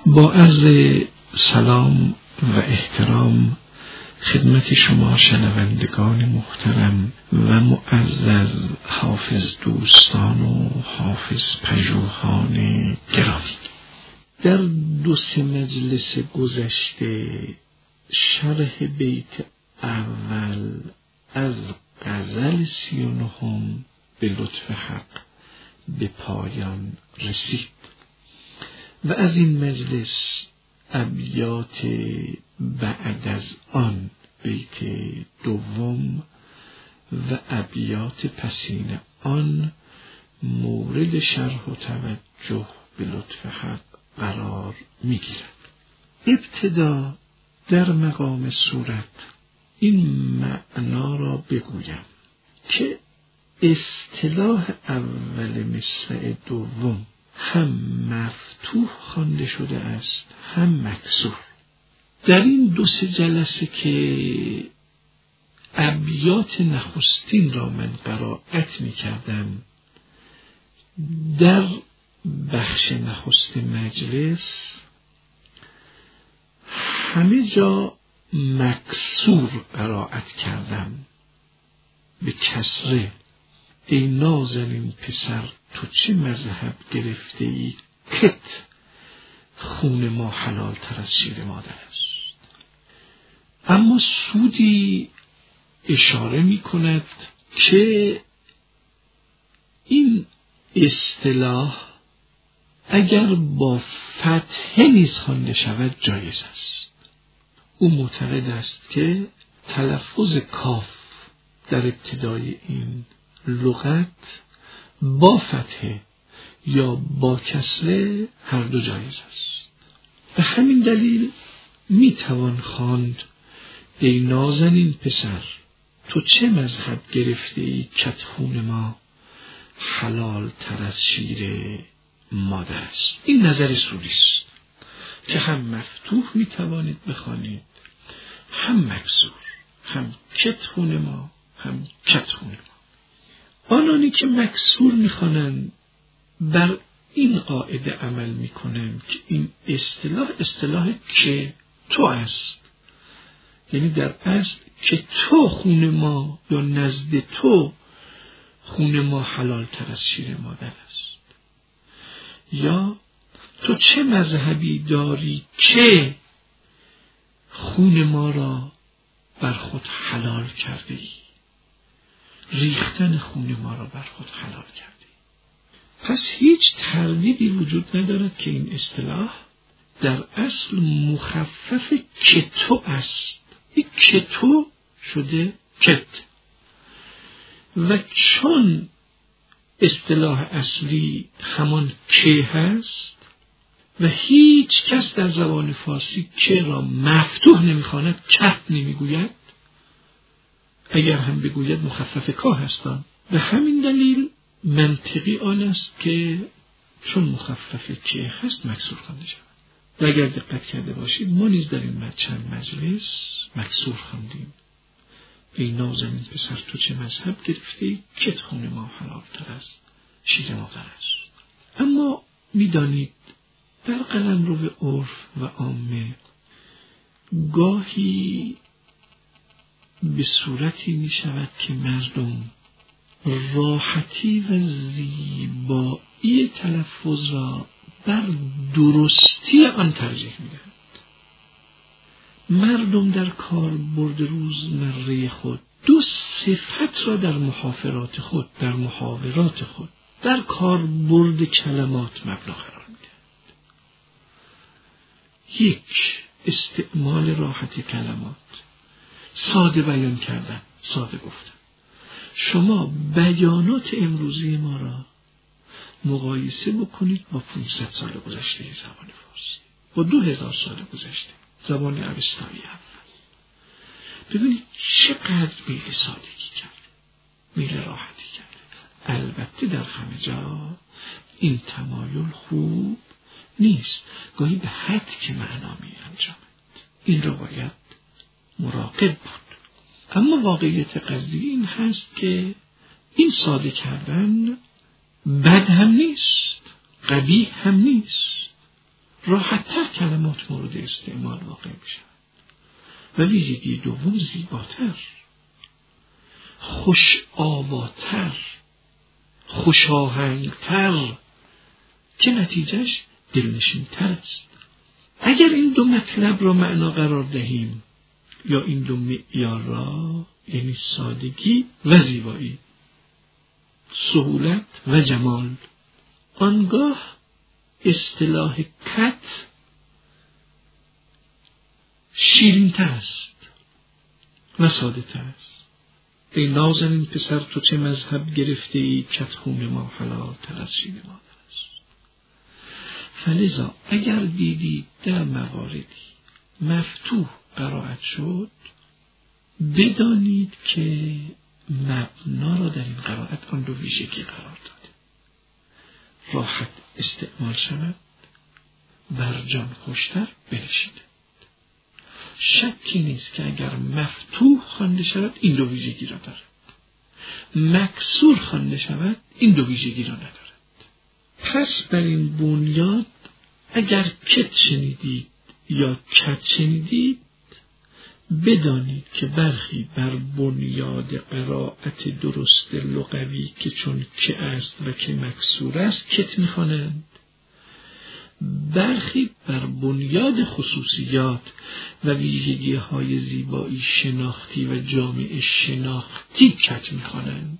با عرض سلام و احترام خدمت شما شنوندگان محترم و معزز حافظ دوستان و حافظ پژوهان گرامی، در 2 مجلس گذشته شرح بیت اول از غزل 39 به لطف حق به پایان رسید و از این مجلس ابیات بعد از آن بیت 2 و ابیات پسین آن مورد شرح و توجه به لطف حق قرار می‌گیرد. ابتدا در مقام صورت این معنا را بگویم که اصطلاح اول مصرع 2 هم مفتوح خوانده شده است هم مکسور. در این 2-3 جلسه که ابیات نخستین را من قرائت می کردم، در بخش نخست مجلس همه جا مکسور قرائت کردم به کسره. ای نازنین پسر تو چه مذهب گرفته ای کت خون ما حلال تر از شیر مادر است. اما سودی اشاره می کند که این اصطلاح اگر با فتحه نیز خوانده شود جایز است. او معتقد است که تلفظ کاف در ابتدای این لغت با فتحه یا با کسره هر دو جایز است. به همین دلیل میتوان خواند ای نازنین پسر تو چه مذهب گرفته ای کت خون ما حلال تر از شیر مادر است. این نظر سوری است که هم مفتوح میتوانید بخوانید هم مکسور، هم کت خون ما هم کت خون ما. آنانی که مکسور میخوانند بر این قاعده عمل میکنند که این اصطلاح که تو است، یعنی در اصل که تو خون ما یا نزد تو خون ما حلال تر از شیر مادر است، یا تو چه مذهبی داری که خون ما را بر خود حلال کرده ای، ریختن خون ما را بر خود حلال کرده. پس هیچ تردیدی وجود ندارد که این اصطلاح در اصل مخفف کتو است. این کتو شده کت و چون اصطلاح اصلی همان که هست و هیچ کس در زبان فارسی که را مفتوح نمیخواند، کت نمیگوید، اگر هم بگوید مخفف کا هستند. به همین دلیل منطقی آن است که چون مخفف که هست مکسور خوانده شود. و اگر دقت کرده باشید ما نیز در این چند مجلس مکسور خواندیم ای نازنین پسر تو چه مذهب گرفته کت خون ما حلال تر از شیر مادر است. اما میدانید در قلمرو عرف و عامه گاهی به صورتی می شود که مردم راحتی و زیبایی تلفظ را بر درستی آن ترجیح می دهند. مردم در کاربرد روزمره خود 2 صفت را در محاورات خود در کاربرد کلمات مبنا قرار می دهند. 1. استعمال راحت کلمات، ساده بیان کردن، ساده گفتن. شما بیانات امروزی ما را مقایسه بکنید با 500 سال گذشته زبان فارسی، با 2000 سال گذشته زبان اوستایی اول. ببینید چقدر میل سادگی کرد، میل راحتی کرد. البته در همه جا این تمایل خوب نیست، گاهی به حد که معنا می انجامد. این را باید مراقب بود. اما واقعیت قضیه این هست که این ساده کردن بد هم نیست، قبیح هم نیست. راحت‌تر کلمات مورد استعمال واقع میشن و ویژگی دوم زیباتر، خوش آواتر، خوش آهنگتر که نتیجهش دلنشین‌تر است. اگر این دو مطلب را معنا قرار دهیم یا این دو معیار را، یعنی سادگی و زیبایی، سهولت و جمال، آنگاه اصطلاح کت شیرین‌تر است و ساده تر است. ای نازنین پسر تو چه مذهب گرفته ای، کت خون ما حلال تر از شیر مادر است. فلذا اگر دیدید در مواردی مفتوح قرائت شد، بدانید که مبنا را در این قرائت آن دو ویژگی قرار داده: راحت استعمال شود، بر جان خوشتر بنشیند. شکی نیست که اگر مفتوح خوانده شود این دو ویژگی را دارد، مکسور خوانده شود این دو ویژگی را ندارد. پس بر این بنیاد اگر کت شنیدید یا کت شنیدید، بدانید که برخی بر بنیاد قرائت درست لغوی که چون که است و که مکسور است کت می‌خوانند، برخی بر بنیاد خصوصیات و ویژگی‌های زیبایی شناختی و جامعه شناختی کت می‌خوانند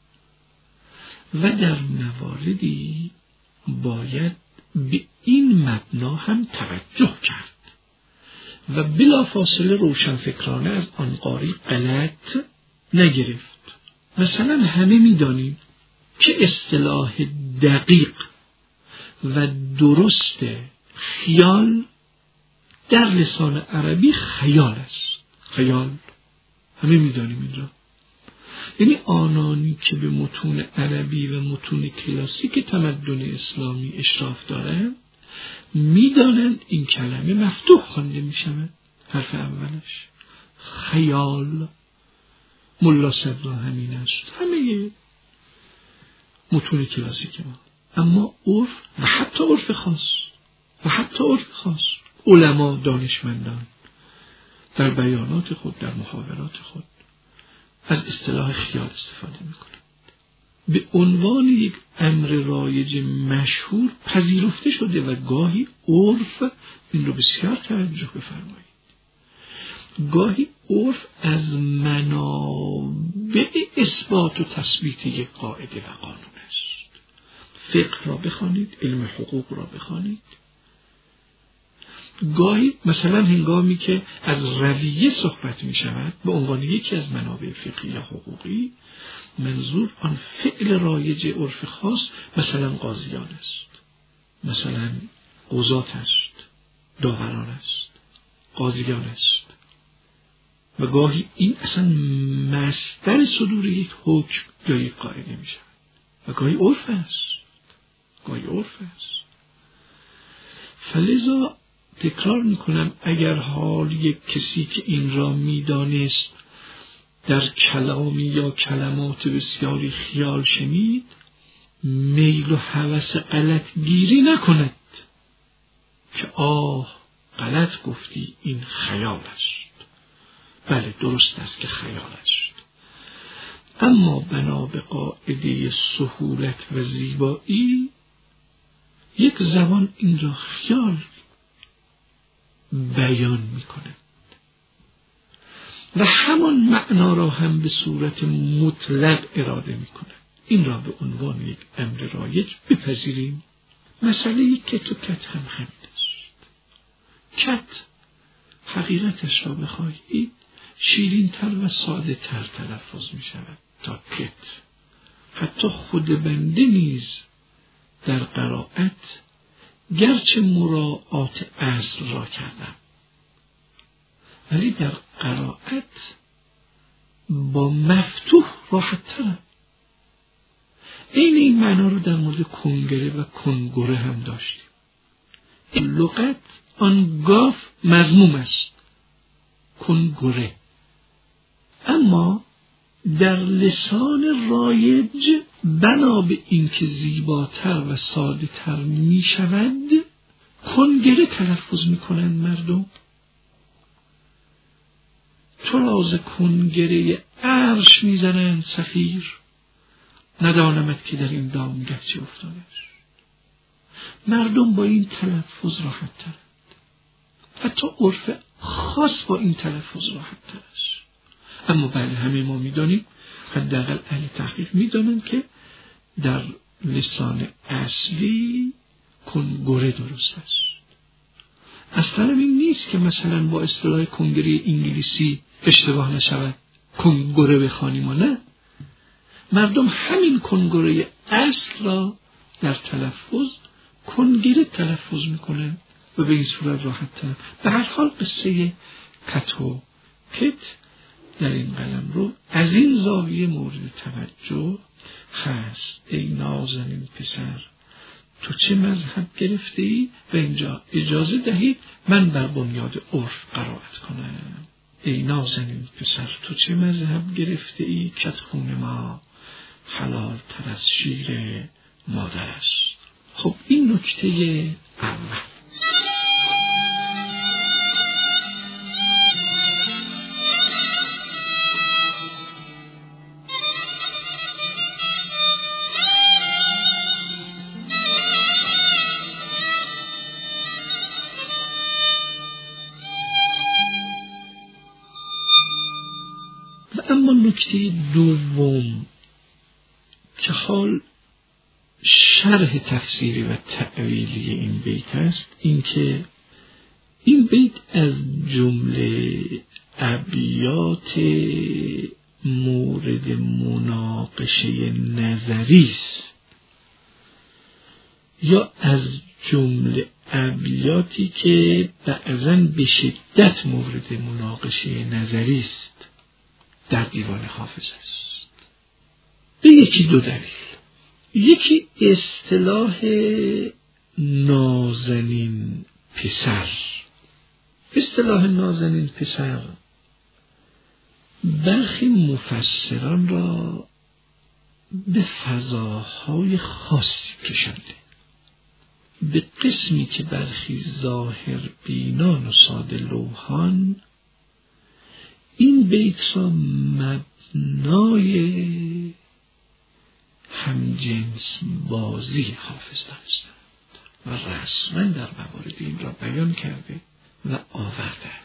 و در مواردی باید به این مبنا هم توجه کرد و بلافاصله روشنفکرانه از آن قاری غلط نگرفت. مثلا همه می‌دانیم که اصطلاح دقیق و درست خیال در لسان عربی خیال است. خیال همه می‌دانیم این را. یعنی آنانی که به متون عربی و متون کلاسیک تمدن اسلامی اشراف دارند می‌دانند این کلمه مفتوح خوانده می‌شود. حرف اولش خیال، ملا صدرا همین است، همه متون کلاسیک ما. اما عرف و حتی عرف خاص علما دانشمندان در بیانات خود، در محاورات خود از اصطلاح خیال استفاده می‌کنند. به عنوان یک امر رایج مشهور پذیرفته شده و گاهی عرف، این رو بسیار توجه بفرمایید، گاهی عرف از منابع اثبات و تثبیت یک قاعده و قانون است. فقه را بخوانید، علم حقوق را بخوانید، گاهی مثلا هنگامی که از رویه صحبت می شود به عنوان یکی از منابع فقهی یا حقوقی، منظور آن فعل رایج عرف خاص مثلا قاضیان است، مثلا قضات است، داوران است، قاضیان است و گاهی این اصلا مصدر صدور یک حکم یا یک قاعده می شود و گاهی عرف است. فلذا تکرار میکنم، اگر حال یک کسی که این را میدانست در کلامی یا کلمات بسیاری خیال شنید، میل و هوس غلط گیری نکند که غلط گفتی، این خیال است. بله درست است که خیال است، اما بنا به قاعده سهولت و زیبایی یک زبان این را خیال بیان میکنه و همان معنا را هم به صورت مطلق اراده میکنه. این را به عنوان یک امر رایج بپذیریم. مسئله کت و کت هم همین است. کت حقیقتش را بخواهید شیرین تر و ساده تر تلفظ می شود تا کت. حتی خود بنده نیز در قرائت گرچه مراعات اصل را کردم، ولی در قرائت با مفتوح راحت ترم. این معنا رو در مورد کنگره و کنگره هم داشتیم. این لغت آن گاف مذموم است، کنگره، اما در لسان رایج بنا به اینکه زیباتر و ساده تر می شود کنگره تلفظ میکنن مردم. تو راز کنگره عرش میزنن صفیر، ندانمت که در این دام گرچه افتادش. مردم با این تلفظ راحت ترند، حتی عرف خاص با این تلفظ راحت تر است. اما بله، همه ما میدانیم، حداقل اهل تحقیق میدانند که در لسان اصلی کنگره درست است. اصلا این نیست که مثلا با اصطلاح کنگره انگلیسی اشتباه نشود، کنگره بخوانیم و نه. مردم همین کنگره اصل را در تلفظ کنگره تلفظ میکنن و به این صورت راحت تر. به هر حال قصه کت و کت در این قلم رو از این زاویه مورد توجه هست. ای نازنین پسر تو چه مذهب گرفته ای؟ و اینجا اجازه دهید من بر بنیاد عرف قرائت کنم. ای نازنین پسر تو چه مذهب گرفته ای؟ کت خون ما حلال تر از شیر مادر است. خب این نکته اول. و اما نکته دوم که حال شرح تفسیری و تأویلی این بیت است، این که این بیت از جمله ابیات مورد مناقشه نظری است یا از جمله ابیاتی که بعضاً به شدت مورد مناقشه نظری است در دیوان حافظ است. به یکی دو دلیل. یکی اصطلاح نازنین پسر. اصطلاح نازنین پسر برخی مفسران را به فضاهای خاصی کشنده، به قسمی که برخی ظاهر بینان و ساده لوحان این بیت را مبنای همجنس بازی حافظ دانستند و رسما در موارد این را بیان کرده و آوردند.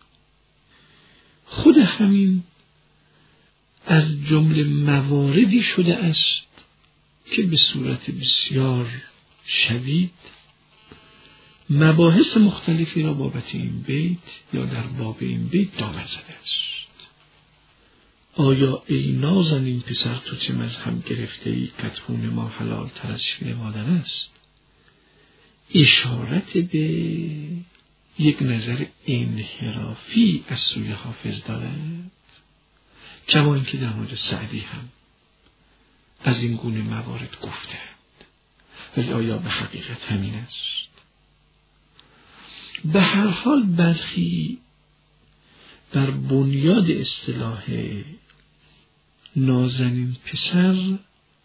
خود همین از جمله مواردی شده است که به صورت بسیار شدید مباحث مختلفی را بابت این بیت یا در باب این بیت دامن زده است. آیا ای نازنین پسر تو چه مذهب گرفته ای؟ کت خون ما حلال تر از شیر مادر است. اشارت به یک نظر انحرافی از سوی حافظ دارد، کما اینکه در مورد سعدی هم از این گونه موارد گفتند. ولی آیا به حقیقت همین است؟ به هر حال برخی در بنیاد اصطلاح نازنین پسر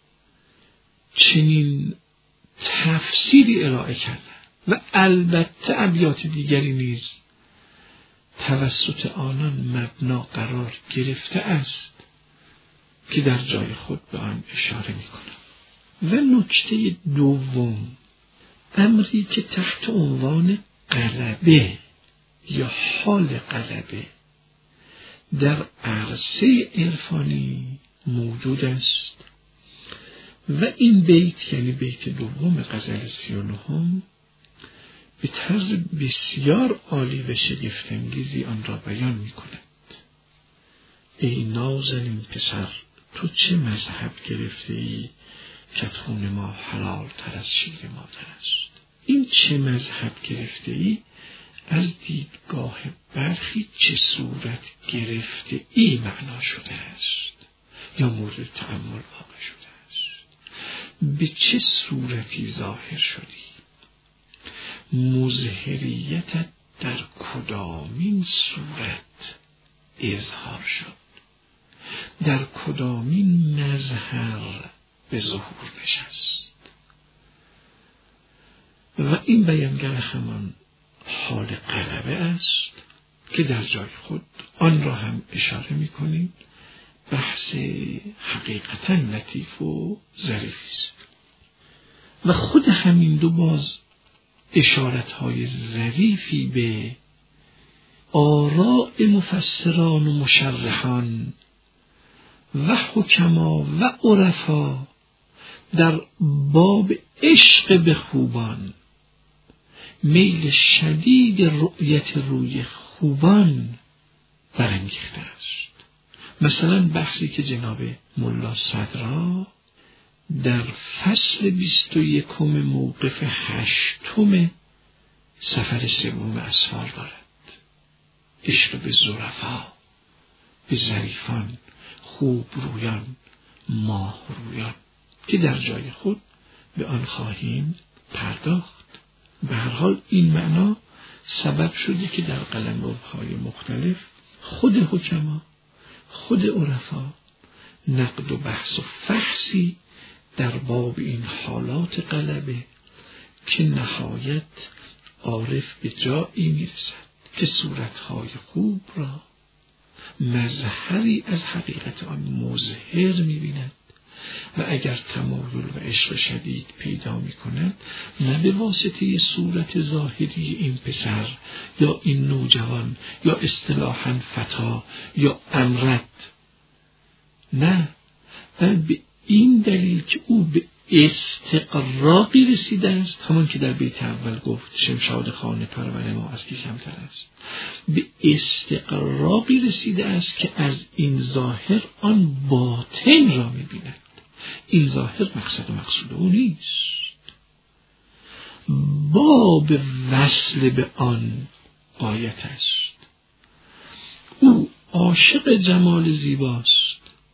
چنین تفسیری ارائه کردند و البته ابیات دیگری نیز توسط آنان مبنا قرار گرفته است که در جای خود به آن اشاره می‌کنم. و نکته دوم، امری که تحت عنوان غلبه یا حال غلبه در عرصه عرفانی موجود است و این بیت یعنی بیت دوم غزل 39 به طرز بسیار عالی و شگفت‌انگیزی آن را بیان می‌کند. ای نازنین پسر تو چه مذهب گرفته ای؟ کت خون ما حلال تر از شیر مادر است. این چه مذهب گرفته ای از دیدگاه برخی چه صورت گرفته ای معنا شده است یا مورد تأمل واقع شده است. به چه صورتی ظاهر شدی؟ مظهریتت در کدامین صورت اظهار شد؟ در کدامین مظهر به ظهور نشست؟ و این بیانگر همان حال غلبه است که در جای خود آن را هم اشاره می‌کنیم. بحث حقیقتاً لطیف و ظریفی است و خود همین دو باز اشارت‌های ظریفی به آراء مفسران و مشرحان و حکما و عرفا در باب عشق به خوبان، میل شدید رؤیت روی خوبان برانگیخته است. مثلا بحثی که جناب ملا صدرا در فصل 21 موقف 8 سفر 3 اسفار دارد، عشق به ظرفا، به ظریفان، خوب رویان، ماه رویان، که در جای خود به آن خواهیم پرداخت. به هر حال این معنا سبب شده که در قلمروهای مختلف خود حکما، خود عرفا نقد و بحث و فحصی در باب این حالات غلبه که نهایت عارف به جایی میرسد که صورتهای خوب را مظهری از حقیقت آن مظهر می‌بیند و اگر تمایل و عشق شدید پیدا می‌کند، نه به واسطه صورت ظاهری این پسر یا این نوجوان یا اصطلاحاً فتا یا امرد، نه، بل به این دلیل که او به استقراقی رسیده است، همان که در بیت اول گفت شمشاد خانه پرور ما از کی کمتر است، به استقراقی رسیده است که از این ظاهر آن باطن را می‌بیند. این ظاهر مقصد و مقصود او نیست، باب وصل به آن غایت است. او عاشق جمال زیباست،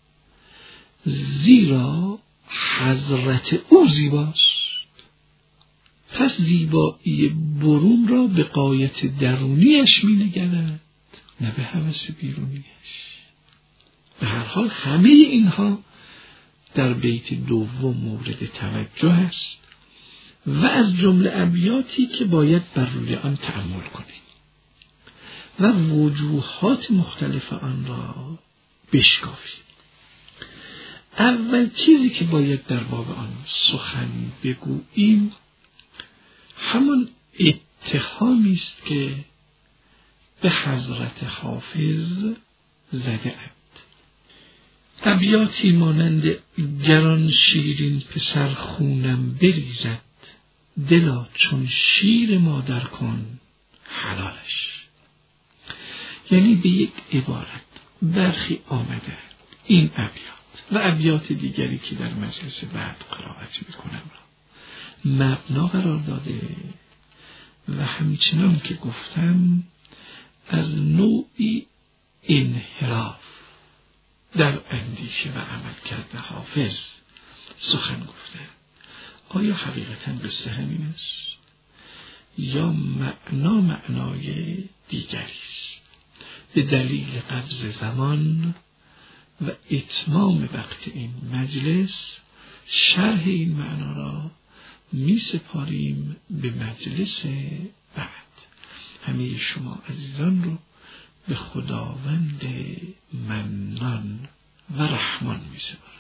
زیرا حضرت او زیباست، پس زیبایی برون را به غایت درونیش می‌نگرد، نه به هوس بیرونیش. به هر حال همه اینها در بیت 2 مورد توجه است و از جمله ابیاتی که باید بر روی آن تأمل کنیم و وجوهات مختلف آن را بشکافیم. اول چیزی که باید در باب آن سخن بگوییم همان اتهامی است که به حضرت حافظ زده اند. ابیاتی مانند گران شیرین پسر خونم بریزد، دلا چون شیر مادر کن حلالش. یعنی به یک عبارت برخی آمده این ابیات و ابیات دیگری که در مجلس بعد قرائت میکنم را مبنا قرار داده و همچنان که گفتم از نوعی انحراف در اندیشه و عمل کرده حافظ سخن گفته. آیا حقیقتاً قصه همین است یا معنای دیگری است؟ به دلیل قبض زمان و اتمام وقت این مجلس شرح این معنا را می سپاریم به مجلس بعد. همه شما عزیزان رو به خداوند منان و رحمان می سپاریم.